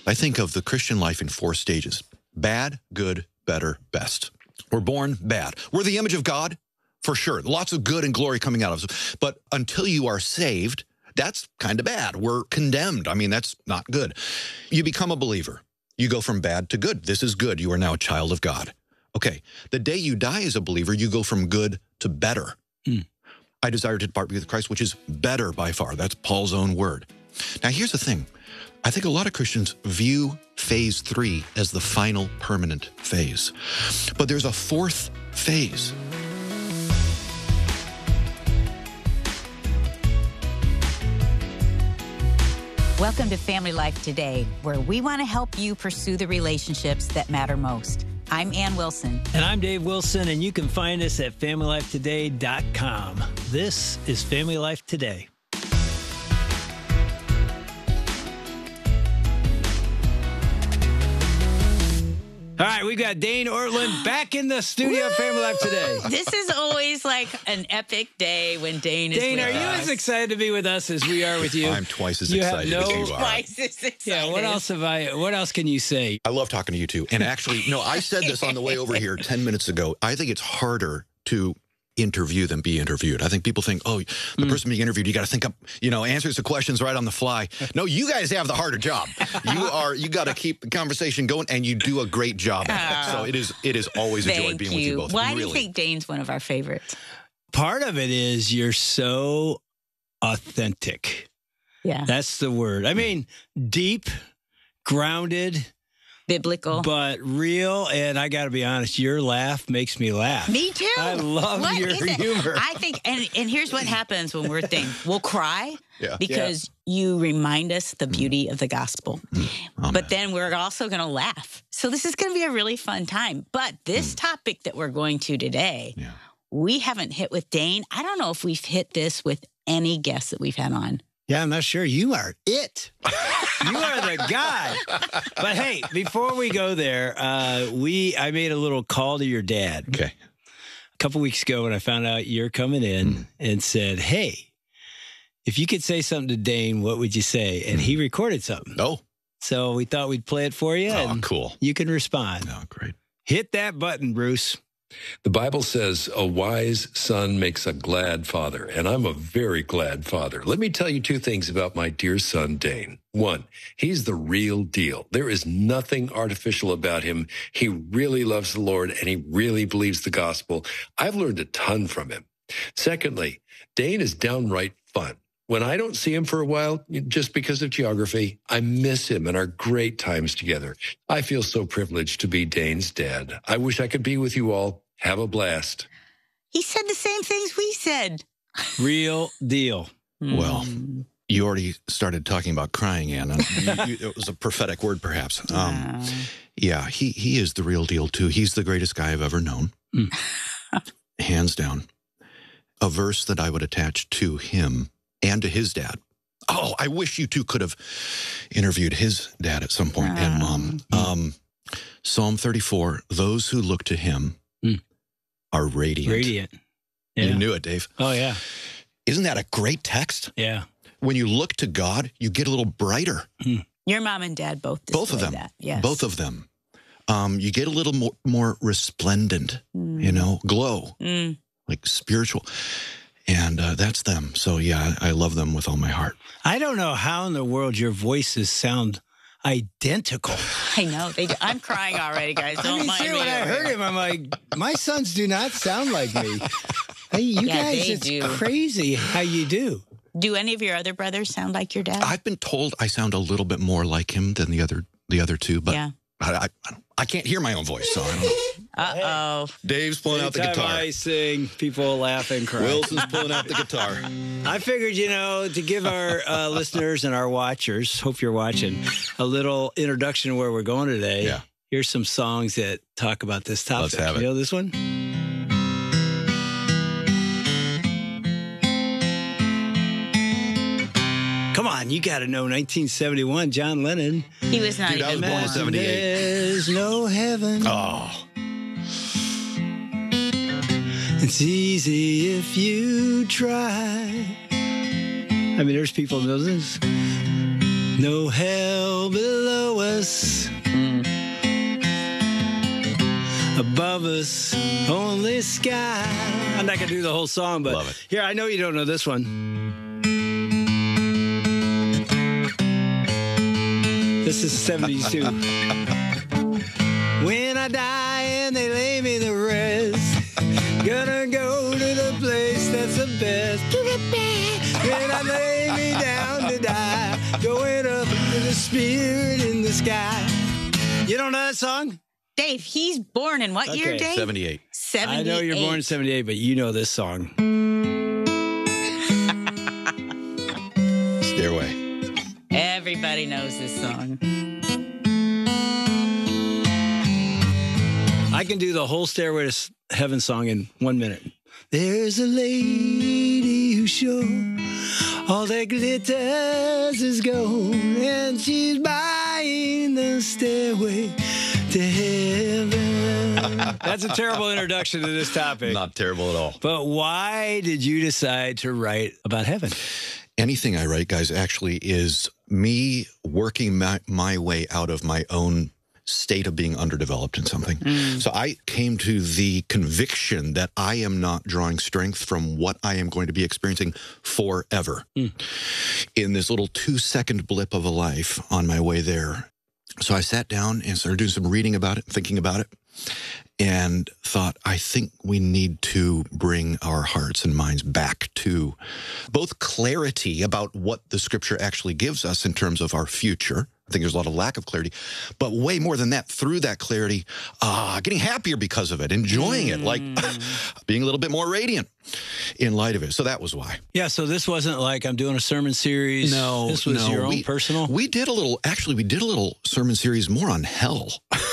I think of the Christian life in 4 stages: bad, good, better, best. We're born bad. We're the image of God, for sure. Lots of good and glory coming out of us. But until you are saved, that's kind of bad. We're condemned. I mean, that's not good. You become a believer. You go from bad to good. This is good. You are now a child of God. Okay. The day you die as a believer, you go from good to better. I desire to depart with Christ, which is better by far. That's Paul's own word. Now, here's the thing. I think a lot of Christians view phase 3 as the final permanent phase. But there's a 4th phase. Welcome to Family Life Today, where we want to help you pursue the relationships that matter most. I'm Ann Wilson. And I'm Dave Wilson, and you can find us at FamilyLifeToday.com. This is Family Life Today. All right, we got Dane Ortlund back in the studio at Family Life Today. This is always like an epic day when Dane is Dane, with are you us. as excited to be with us as we are with you? I'm twice as You excited have as no- you are. Twice as excited. Yeah, what else can you say? I love talking to you two. And actually, no, I said this on the way over here 10 minutes ago. I think it's harder to interview than be interviewed. I think people think, oh, the person being interviewed, you got to think up, answers to questions right on the fly. No, you guys have the harder job. You got to keep the conversation going, and you do a great job at it. So it is always a joy being with you both. Why do you think Dane's one of our favorites? Part of it is you're so authentic. Yeah. That's the word. I mean, deep, grounded, Biblical. but real. And I got to be honest, your laugh makes me laugh. Me too. I love What your is it? humor. I think, and here's what happens when we're we'll cry Yeah. because you remind us the beauty of the gospel. Amen. But then we're also going to laugh. So this is going to be a really fun time. But this topic that we're going to today, we haven't hit with Dane. I don't know if we've hit this with any guest that we've had on. Yeah, I'm not sure. You are it. You are the guy. But hey, before we go there, I made a little call to your dad. Okay. A couple weeks ago when I found out you're coming in and said, hey, if you could say something to Dane, what would you say? And he recorded something. Oh. So we thought we'd play it for you. Oh, and cool. You can respond. Oh, great. Hit that button, Bruce. The Bible says a wise son makes a glad father, and I'm a very glad father. Let me tell you 2 things about my dear son, Dane. 1, he's the real deal. There is nothing artificial about him. He really loves the Lord, and he really believes the gospel. I've learned a ton from him. Secondly, Dane is downright fun. When I don't see him for a while, just because of geography, I miss him and our great times together. I feel so privileged to be Dane's dad. I wish I could be with you all. Have a blast. He said the same things we said. Real deal. Well, you already started talking about crying, Ann. It was a prophetic word, perhaps. Yeah, he is the real deal, too. He's the greatest guy I've ever known. Hands down. A verse that I would attach to him and to his dad. Oh, I wish you two could have interviewed his dad at some point and mom. Psalm 34, those who look to him are radiant. Radiant. Yeah. You knew it, Dave. Oh, yeah. Isn't that a great text? Yeah. When you look to God, you get a little brighter. Your mom and dad both Both of them. that. Yes. Both of them. You get a little more resplendent, glow, like spiritual. And that's them. So, yeah, I love them with all my heart. I don't know how in the world your voices sound identical. I know. They do. I'm crying already, guys. Don't mind me. When I heard him, I'm like, my sons do not sound like me. Hey, you guys, they it's do. crazy how you do. Do any of your other brothers sound like your dad? I've been told I sound a little bit more like him than the other two, but Yeah. I can't hear my own voice, so I don't know. Uh-oh. Dave's pulling out the Anytime guitar. I sing, people laugh and cry. Wilson's pulling out the guitar. I figured, to give our listeners and our watchers, hope you're watching, a little introduction to where we're going today. Yeah. Here's some songs that talk about this topic. Let's have it. You know this one? Come on, you got to know 1971, John Lennon. He was not Dude, I even was born in born. 78. There's no heaven. Oh, It's easy if you try. I mean, there's people who know this. No hell below us. Above us, only sky. I'm not going to do the whole song, but Love it. Here, I know you don't know this one. This is 72. When I die and they lay me to rest, gonna go to the place that's the best. When I lay me down to die, going up to the spirit in the sky. You don't know that song? Dave, he's born in what year, Dave? 78. 78. I know you're born in 78, but you know this song. Stairway. Everybody knows this song. I can do the whole Stairway to Heaven song in 1 minute. There's a lady who's sure all that glitters is gold, and she's buying the stairway to heaven. That's a terrible introduction to this topic. Not terrible at all. But why did you decide to write about heaven? Anything I write, guys, actually is me working my way out of my own state of being underdeveloped in something. So I came to the conviction that I am not drawing strength from what I am going to be experiencing forever. In this little 2-second blip of a life on my way there. So I sat down and started doing some reading about it, thinking about it, and thought, I think we need to bring our hearts and minds back to both clarity about what the scripture actually gives us in terms of our future. I think there's a lot of lack of clarity, but way more than that, through that clarity, getting happier because of it, enjoying it, like being a little bit more radiant in light of it. So that was why. Yeah, so this wasn't like I'm doing a sermon series. No, this was your own personal. We did a little sermon series more on hell.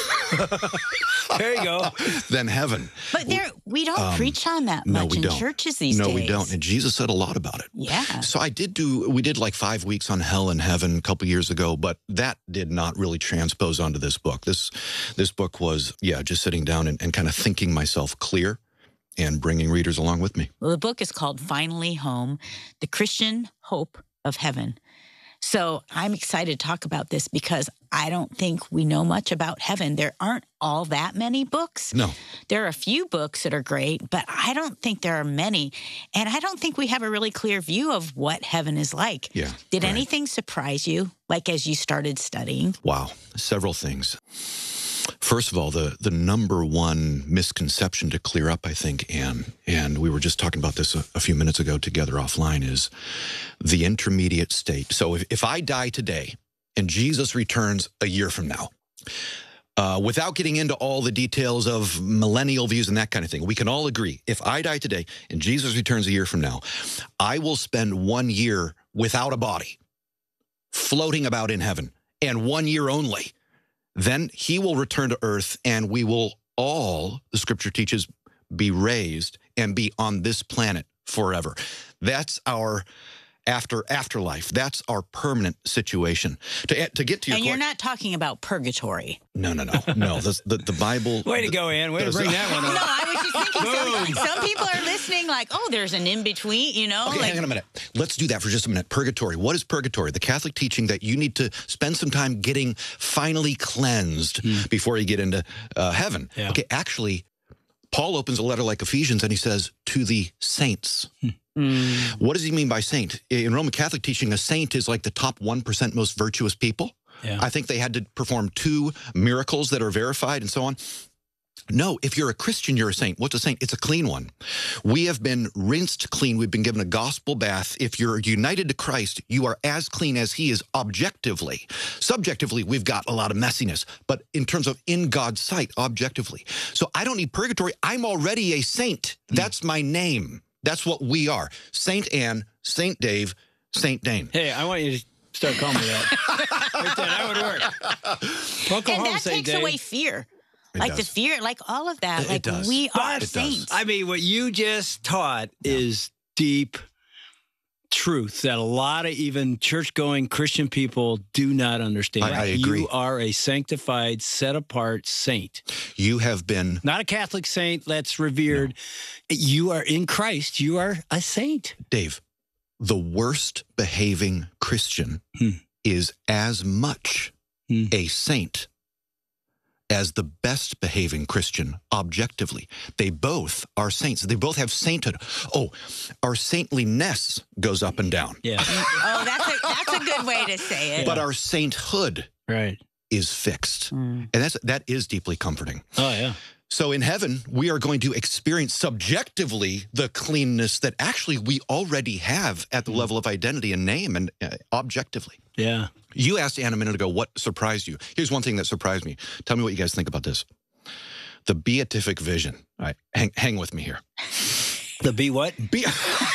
There you go. Than heaven. But we don't preach on that much in churches these days. No, we don't. And Jesus said a lot about it. Yeah. So we did like 5 weeks on hell and heaven a couple years ago, but that did not really transpose onto this book. This book was, just sitting down and kind of thinking myself clear and bringing readers along with me. Well, the book is called Finally Home, The Christian Hope of Heaven. So I'm excited to talk about this because I don't think we know much about heaven. There aren't all that many books. No. There are a few books that are great, but I don't think there are many. And I don't think we have a really clear view of what heaven is like. Yeah. Did right. anything surprise you, like as you started studying? Wow. Several things. First of all, the number one misconception to clear up, I think, Ann, and we were just talking about this a few minutes ago together offline, is the intermediate state. So if I die today and Jesus returns a year from now, without getting into all the details of millennial views and that kind of thing, we can all agree, if I die today and Jesus returns a year from now, I will spend 1 year without a body, floating about in heaven, and 1 year only. Then he will return to earth and we will all, the scripture teaches, be raised and be on this planet forever. That's our afterlife. That's our permanent situation. To get to your And you're not talking about purgatory. No. The Bible. Way to go, Ann. Way to bring that one up. No, I was just thinking some people are listening like, oh, there's an in-between, Okay, like, hang on a minute. Let's do that for just a minute. Purgatory. What is purgatory? The Catholic teaching that you need to spend some time getting finally cleansed before you get into heaven. Yeah. Okay, actually, Paul opens a letter like Ephesians and he says, to the saints. What does he mean by saint? In Roman Catholic teaching, a saint is like the top 1% most virtuous people. Yeah. I think they had to perform 2 miracles that are verified and so on. No, if you're a Christian, you're a saint. What's a saint? It's a clean one. We have been rinsed clean. We've been given a gospel bath. If you're united to Christ, you are as clean as he is objectively. Subjectively, we've got a lot of messiness. But in terms of in God's sight, objectively. So I don't need purgatory. I'm already a saint. That's my name. That's what we are. Saint Ann, Saint Dave, Saint Dane. Hey, I want you to start calling me that. Right there, that would work. Welcome and home, that Saint takes Dave. away fear. It Like does. the fear, like all of that. It Like does. we are It does. saints. I mean, what you just taught is deep truth that a lot of even church-going Christian people do not understand. I agree. You are a sanctified, set-apart saint. You have been, Not a Catholic saint that's revered. No. You are in Christ. You are a saint. Dave, the worst behaving Christian is as much a saint as the best behaving Christian objectively. They both are saints. They both have sainthood. Oh, our saintliness goes up and down. Yeah. Oh, that's a good way to say it. But our sainthood Right. is fixed. And that is deeply comforting. Oh, yeah. So in heaven, we are going to experience subjectively the cleanness that actually we already have at the level of identity and name and objectively. Yeah. You asked Ann a minute ago what surprised you. Here's one thing that surprised me. Tell me what you guys think about this. The beatific vision. All right, hang with me here. The be what? Beatific?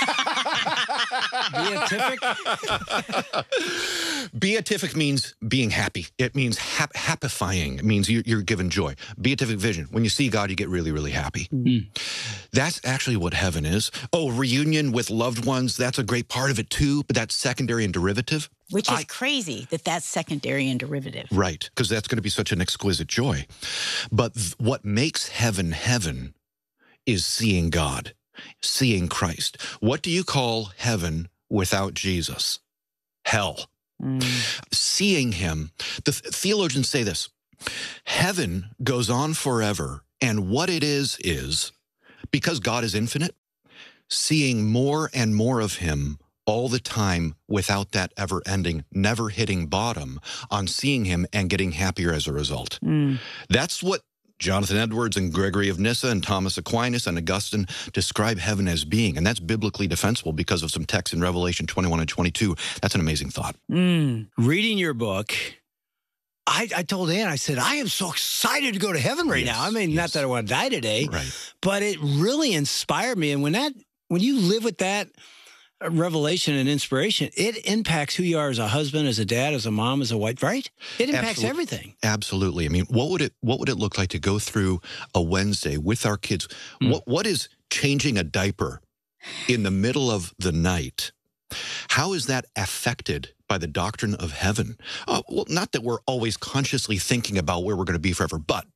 Beatific means being happy. It means happifying. It means you're given joy. Beatific vision. When you see God, you get really, really happy. That's actually what heaven is. Oh, reunion with loved ones, that's a great part of it too, but that's secondary and derivative. Which is crazy that that's secondary and derivative. Right, because that's going to be such an exquisite joy. But what makes heaven heaven is seeing God, seeing Christ. What do you call heaven without Jesus? Hell. Seeing him. The theologians say this: heaven goes on forever, and what it is because God is infinite, seeing more and more of him all the time without that ever ending, never hitting bottom on seeing him and getting happier as a result. That's what Jonathan Edwards and Gregory of Nyssa and Thomas Aquinas and Augustine describe heaven as being. And that's biblically defensible because of some texts in Revelation 21 and 22. That's an amazing thought. Reading your book, I told Ann, I said, I am so excited to go to heaven right now. I mean, not that I want to die today, but it really inspired me. And when you live with that revelation and inspiration, it impacts who you are as a husband, as a dad, as a mom, as a wife, right? It impacts everything. Absolutely. I mean, what would it look like to go through a Wednesday with our kids? What is changing a diaper in the middle of the night? How is that affected by the doctrine of heaven? Well, not that we're always consciously thinking about where we're going to be forever, but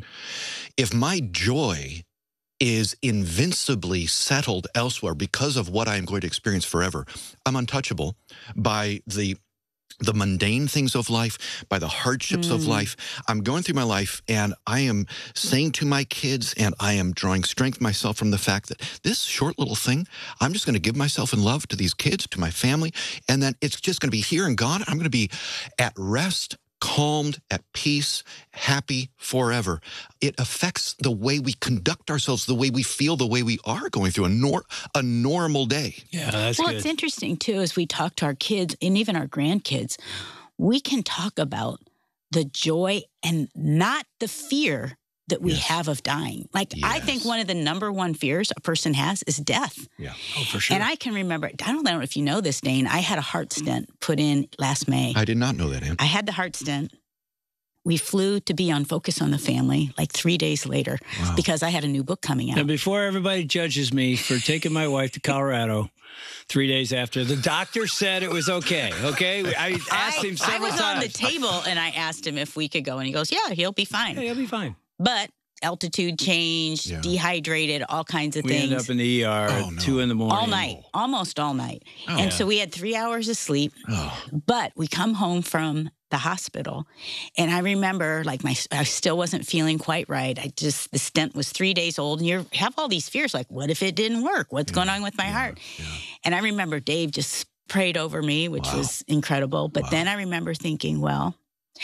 if my joy is invincibly settled elsewhere because of what I am going to experience forever, I'm untouchable by the mundane things of life, by the hardships of life. I'm going through my life and I am saying to my kids, and I am drawing strength myself from the fact that this short little thing, I'm just going to give myself in love to these kids, to my family, and then it's just going to be here and gone. I'm going to be at rest, calmed, at peace, happy forever. It affects the way we conduct ourselves, the way we feel, the way we are going through a normal day. Yeah, that's good. Well, it's interesting, too, as we talk to our kids and even our grandkids, we can talk about the joy and not the fear that we have of dying. Like, I think one of the number one fears a person has is death. Yeah. Oh, for sure. And I can remember, I don't know if you know this, Dane, I had a heart stent put in last May. I did not know that, Ann. I had the heart stent. We flew to be on Focus on the Family like 3 days later because I had a new book coming out. Now, before everybody judges me for taking my wife to Colorado 3 days after, the doctor said it was okay. Okay? I asked him several times. I was on the table and I asked him if we could go, and he goes, yeah, he'll be fine. Yeah, he'll be fine. But altitude change, dehydrated, all kinds of we things. We ended up in the ER at 2 in the morning. All night, almost all night. And so we had 3 hours of sleep. But we come home from the hospital, and I remember, like, I still wasn't feeling quite right. The stent was 3 days old, and you have all these fears, like, what if it didn't work? What's going on with my heart? And I remember Dave just prayed over me, which was incredible. But then I remember thinking, well,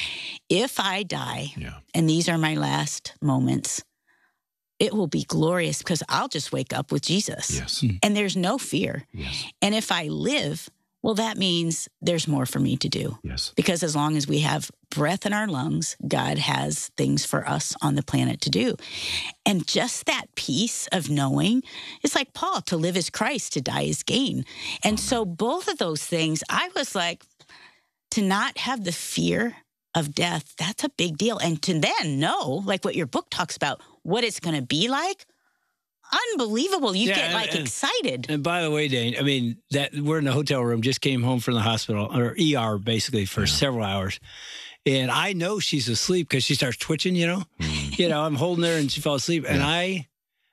if I die, and these are my last moments, it will be glorious because I'll just wake up with Jesus. Yes. And there's no fear. Yes. And if I live, well, that means there's more for me to do. Yes. Because as long as we have breath in our lungs, God has things for us on the planet to do. And just that peace of knowing, it's like Paul, to live is Christ, to die is gain. And so both of those things, I was like, to not have the fear of death, that's a big deal. And to then know, like what your book talks about, what it's going to be like, unbelievable. You get excited. And by the way, Dane, I mean, that we're in the hotel room, just came home from the hospital, or ER basically, for several hours. And I know she's asleep because she starts twitching, you know. I'm holding her and she falls asleep. And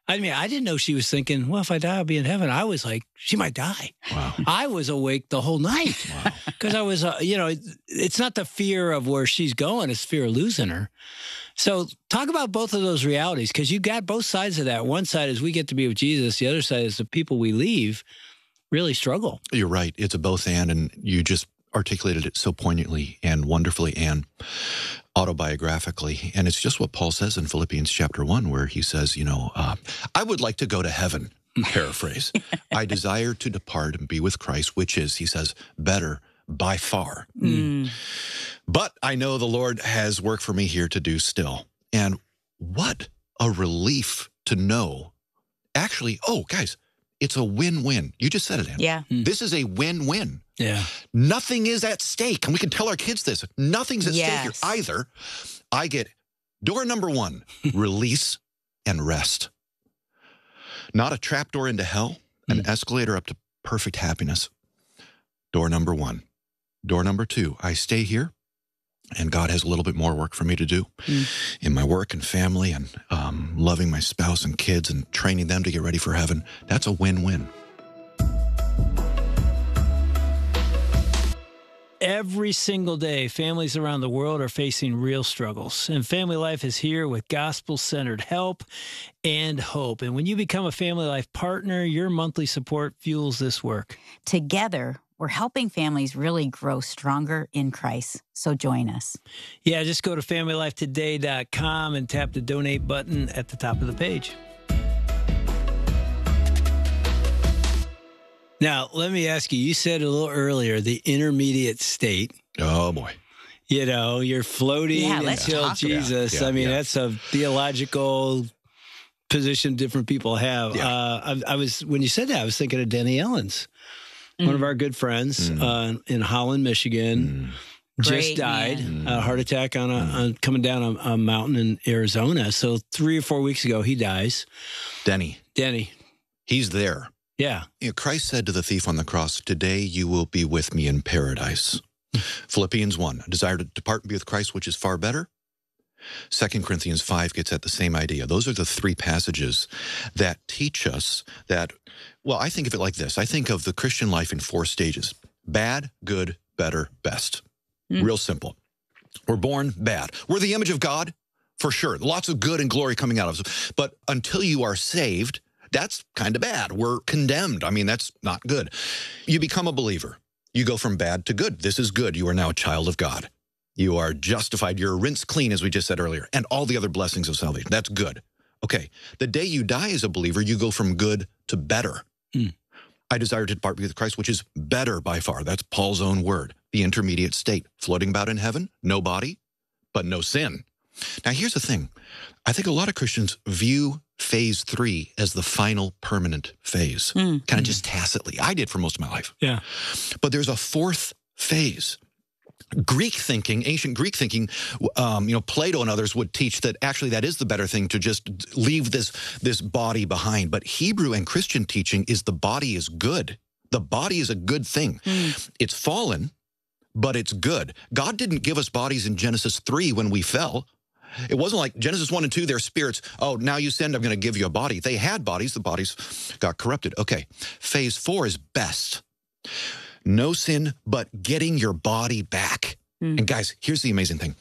I mean, I didn't know she was thinking, well, if I die, I'll be in heaven. I was like, she might die. Wow. I was awake the whole night because I was, it's not the fear of where she's going. It's fear of losing her. So talk about both of those realities, because you got both sides of that. One side is we get to be with Jesus. The other side is the people we leave really struggle. You're right. It's a both and you just articulated it so poignantly and wonderfully and autobiographically. And it's just what Paul says in Philippians chapter 1, where he says, I would like to go to heaven, paraphrase. I desire to depart and be with Christ, which is, he says, better by far. But I know the Lord has work for me here to do still. And what a relief to know. Actually, guys, it's a win-win. You just said it, Ann. Yeah. This is a win-win. Yeah. Nothing is at stake. And we can tell our kids this. Nothing's at stake here. Yes. Either I get door number 1, release and rest. Not a trapdoor into hell, an escalator up to perfect happiness. Door number 1. Door number 2, I stay here, and God has a little bit more work for me to do in my work and family and loving my spouse and kids and training them to get ready for heaven. That's a win-win. Every single day, families around the world are facing real struggles, and Family Life is here with gospel-centered help and hope. And when you become a Family Life partner, your monthly support fuels this work. Together, we're helping families really grow stronger in Christ. So join us. Yeah, just go to FamilyLifeToday.com and tap the donate button at the top of the page. Now, let me ask you, you said a little earlier, the intermediate state. Oh, boy. You're floating until Jesus. Yeah, I mean, that's a theological position different people have. Yeah. When you said that, I was thinking of Denny Ellens, one of our good friends in Holland, Michigan. Just died, a heart attack on coming down a mountain in Arizona. So 3 or 4 weeks ago, he dies. Denny. He's there. Yeah. Christ said to the thief on the cross, today you will be with me in paradise. Philippians 1, desire to depart and be with Christ, which is far better. 2 Corinthians 5 gets at the same idea. Those are the 3 passages that teach us that, well, I think of it like this. I think of the Christian life in 4 stages. Bad, good, better, best. Real simple. We're born bad. We're the image of God, for sure. Lots of good and glory coming out of us. But until you are saved, that's kind of bad. We're condemned. I mean, that's not good. You become a believer. You go from bad to good. This is good. You are now a child of God. You are justified. You're rinsed clean, as we just said earlier, and all the other blessings of salvation. That's good. Okay. The day you die as a believer, you go from good to better. I desire to depart with Christ, which is better by far. That's Paul's own word. The intermediate state. Floating about in heaven, no body, but no sin. Now, here's the thing. I think a lot of Christians view phase 3 as the final permanent phase, kind of just tacitly. I did for most of my life. Yeah. But there's a 4th phase. Greek thinking, ancient Greek thinking, Plato and others would teach that actually that is the better thing, to just leave this body behind. But Hebrew and Christian teaching is the body is good. The body is a good thing. It's fallen, but it's good. God didn't give us bodies in Genesis 3 when we fell. It wasn't like Genesis 1 and 2, their spirits, oh, now you sinned, I'm going to give you a body. They had bodies. The bodies got corrupted. Okay, phase 4 is best. No sin, but getting your body back. And guys, here's the amazing thing.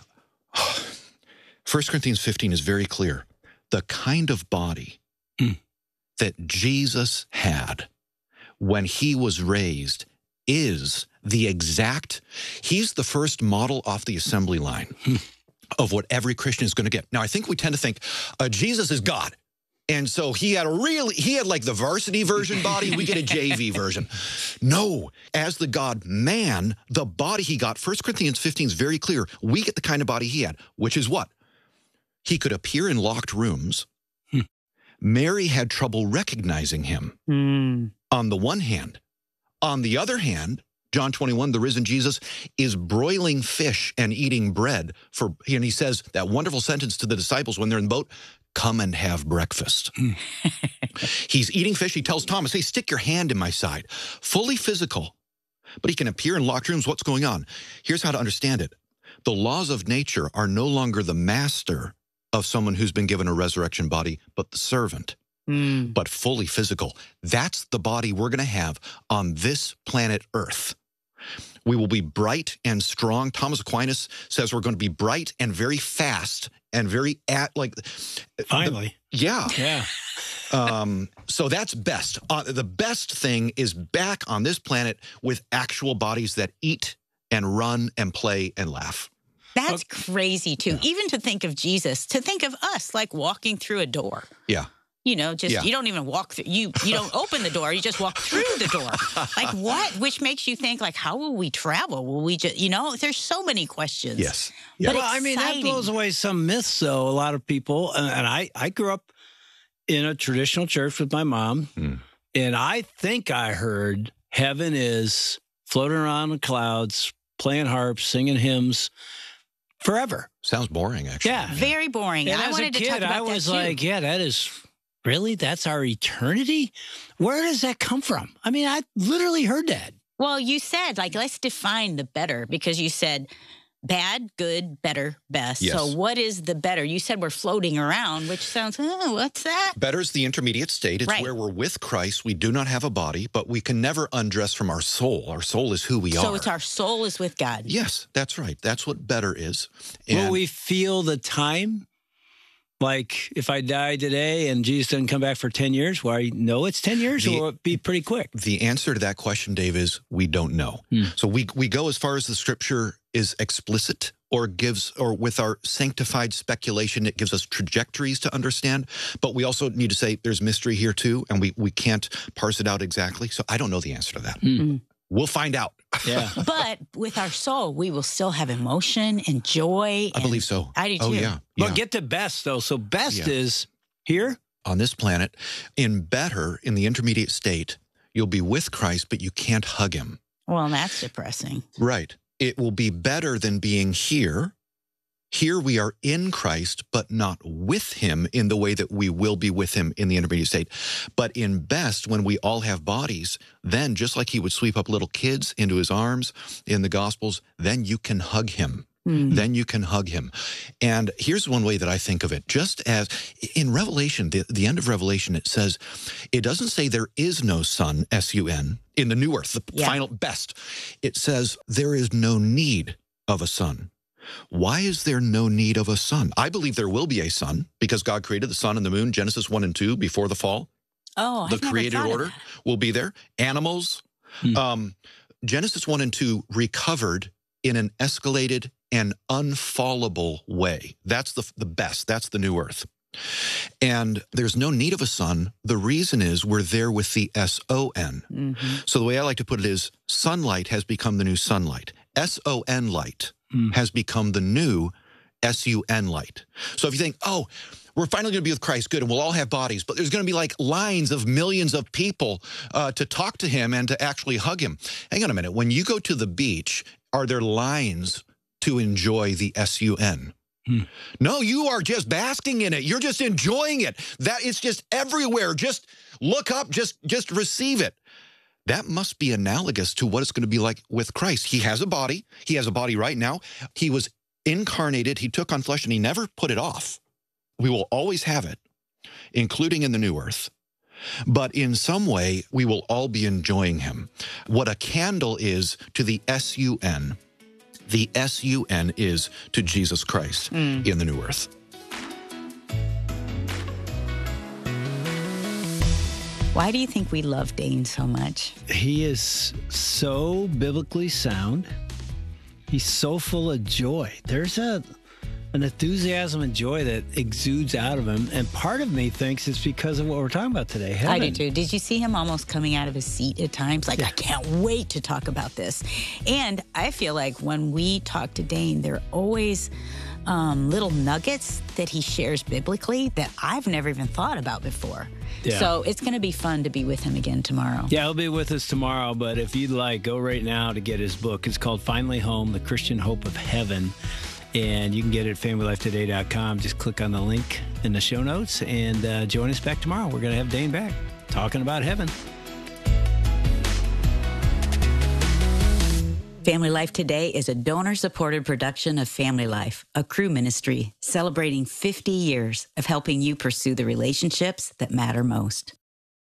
1 Corinthians 15 is very clear. The kind of body that Jesus had when he was raised is the exact, he's the first model off the assembly line of what every Christian is going to get. Now, I think we tend to think Jesus is God. And so he had like the varsity version body. We get a JV version. No, as the God man, the body he got, 1 Corinthians 15 is very clear. We get the kind of body he had, which is what? He could appear in locked rooms. Mary had trouble recognizing him on the one hand. On the other hand, John 21, the risen Jesus is broiling fish and eating bread and he says that wonderful sentence to the disciples when they're in the boat, come and have breakfast. He's eating fish. He tells Thomas, hey, stick your hand in my side. Fully physical, but he can appear in locked rooms. What's going on? Here's how to understand it. The laws of nature are no longer the master of someone who's been given a resurrection body, but the servant, but fully physical. That's the body we're going to have on this planet Earth. We will be bright and strong. Thomas Aquinas says we're going to be bright and very fast and very Finally. Yeah. So that's best. The best thing is back on this planet with actual bodies that eat and run and play and laugh. That's crazy, too. Yeah. Even to think of Jesus, to think of us like walking through a door. Yeah. You don't even walk through. You don't open the door. You just walk through the door. Like what? Which makes you think, like, how will we travel? Will we just, there's so many questions. Yes. Yeah. But I mean, that blows away some myths, though. A lot of people, and I grew up in a traditional church with my mom, and I think I heard heaven is floating around in clouds, playing harps, singing hymns forever. Sounds boring, actually. Yeah. Very boring. And I wanted to talk about that, I was like, yeah, that is... Really? That's our eternity? Where does that come from? I mean, I literally heard that. Well, you said, let's define the better, because you said bad, good, better, best. Yes. So what is the better? You said we're floating around, which sounds, what's that? Better is the intermediate state. It's where we're with Christ. We do not have a body, but we can never undress from our soul. Our soul is who we are. So it's our soul is with God. Yes, that's right. That's what better is. Will we feel the time? Like, if I die today and Jesus doesn't come back for 10 years, well, I know it's 10 years, or will it be pretty quick? The answer to that question, Dave, is we don't know. So we go as far as the Scripture is explicit or with our sanctified speculation, it gives us trajectories to understand. But we also need to say there's mystery here, too, and we can't parse it out exactly. So I don't know the answer to that. We'll find out. Yeah. But with our soul, we will still have emotion and joy. I believe so. I do, too. Oh, yeah. But get to best, though. So best is here? On this planet. In the intermediate state, you'll be with Christ, but you can't hug him. Well, that's depressing. Right. It will be better than being here. Here we are in Christ, but not with him in the way that we will be with him in the intermediate state. But in best, when we all have bodies, then just like he would sweep up little kids into his arms in the Gospels, then you can hug him. Then you can hug him. And here's one way that I think of it. Just as in Revelation, the end of Revelation, it says, it doesn't say there is no sun, S-U-N, in the new earth, the final best. It says there is no need of a sun. Why is there no need of a sun? I believe there will be a sun because God created the sun and the moon, Genesis 1 and 2, before the fall. Oh, the created order will be there. Animals. Genesis 1 and 2 recovered in an escalated and unfallable way. That's the best. That's the new earth. And there's no need of a sun. The reason is we're there with the S-O-N. So the way I like to put it is sunlight has become the new sunlight. S-O-N light has become the new S-U-N light. So if you think, we're finally going to be with Christ, good, and we'll all have bodies, but there's going to be like lines of millions of people to talk to him and to actually hug him. Hang on a minute. When you go to the beach, are there lines to enjoy the S-U-N? No, you are just basking in it. You're just enjoying it. That it's just everywhere. Just look up, just receive it. That must be analogous to what it's going to be like with Christ. He has a body. He has a body right now. He was incarnated. He took on flesh, and he never put it off. We will always have it, including in the new earth. But in some way, we will all be enjoying him. What a candle is to the S-U-N, the S-U-N is to Jesus Christ in the new earth. Why do you think we love Dane so much? He is so biblically sound. He's so full of joy. There's an enthusiasm and joy that exudes out of him. And part of me thinks it's because of what we're talking about today. Heaven. I do too. Did you see him almost coming out of his seat at times? Like, I can't wait to talk about this. And I feel like when we talk to Dane, there are always little nuggets that he shares biblically that I've never even thought about before. Yeah. So it's going to be fun to be with him again tomorrow. Yeah, he'll be with us tomorrow. But if you'd like, go right now to get his book. It's called Finally Home, The Christian Hope of Heaven. And you can get it at FamilyLifeToday.com. Just click on the link in the show notes and join us back tomorrow. We're going to have Dane back talking about heaven. Family Life Today is a donor-supported production of Family Life, a Cru ministry celebrating 50 years of helping you pursue the relationships that matter most.